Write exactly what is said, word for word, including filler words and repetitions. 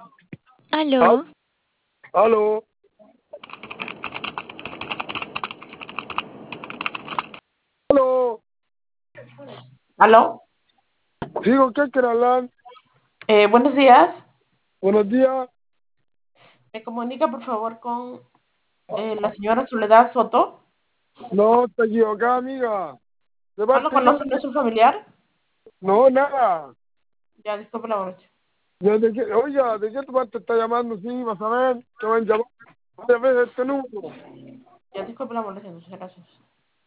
Al- Aló, Aló, aló. ¿Aló? Sí, ¿con qué quiere hablar? Eh, buenos días. Buenos días. Me comunica, por favor, con eh, la señora Soledad Soto. No, te equivocás, amiga. ¿De ¿No lo parte de conoce? ¿No quién? es un familiar? No, nada. Ya, disculpe la molestia. ¿De, de qué? Oiga, ¿de qué tu parte está llamando? Sí, vas a ver que van a llamar varias veces este número. Ya, disculpe la molestia, entonces, gracias.